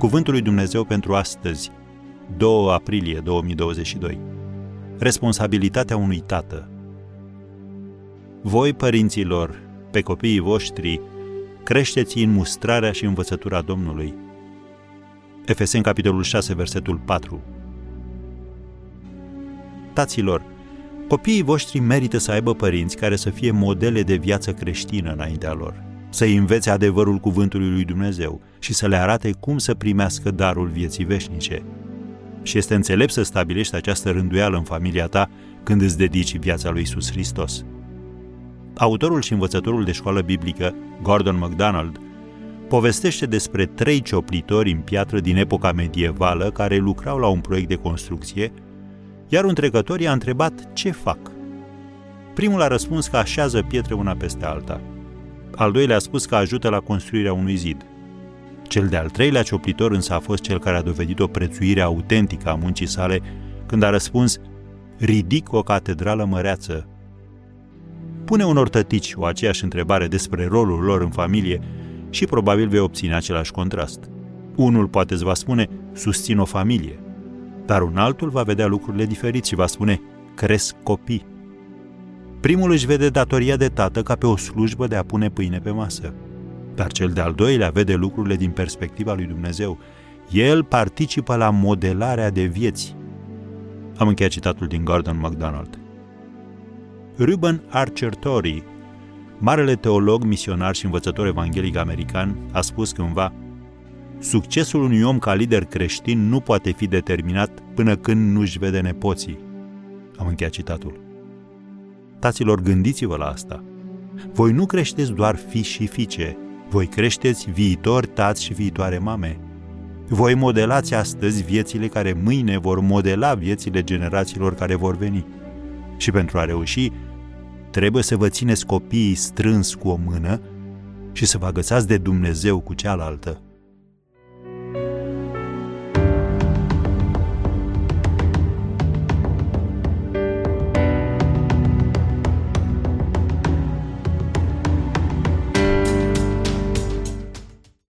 Cuvântul lui Dumnezeu pentru astăzi, 2 aprilie 2022. Responsabilitatea unui tată. Voi, părinților, pe copiii voștri, creșteți în mustrarea și învățătura Domnului. Efeseni, capitolul 6, versetul 4. Taților, copiii voștri merită să aibă părinți care să fie modele de viață creștină înaintea lor, să-i învețe adevărul cuvântului lui Dumnezeu și să le arate cum să primească darul vieții veșnice. Și este înțelept să stabilești această rânduială în familia ta când îți dedici viața lui Iisus Hristos. Autorul și învățătorul de școală biblică, Gordon MacDonald, povestește despre 3 cioplitori în piatră din epoca medievală care lucrau la un proiect de construcție, iar un trecător i-a întrebat ce fac. Primul a răspuns că așează pietre una peste alta. Al doilea a spus că ajută la construirea unui zid. Cel de-al treilea cioplitor însă a fost cel care a dovedit o prețuire autentică a muncii sale când a răspuns: ridic o catedrală măreață. Pune unor tătici o aceeași întrebare despre rolul lor în familie și probabil vei obține același contrast. Unul poate îți va spune: susțin o familie, dar un altul va vedea lucrurile diferit și va spune: cresc copii. Primul își vede datoria de tată ca pe o slujbă de a pune pâine pe masă, dar cel de-al doilea vede lucrurile din perspectiva lui Dumnezeu. El participă la modelarea de vieți. Am încheiat citatul din Gordon MacDonald. Reuben Archer Torrey, marele teolog, misionar și învățător evanghelic american, a spus cândva: succesul unui om ca lider creștin nu poate fi determinat până când nu-și vede nepoții. Am încheiat citatul. Taților, gândiți-vă la asta. Voi nu creșteți doar fii și fiice, voi creșteți viitori tați și viitoare mame. Voi modelați astăzi viețile care mâine vor modela viețile generațiilor care vor veni. Și pentru a reuși, trebuie să vă țineți copiii strâns cu o mână și să vă agățați de Dumnezeu cu cealaltă.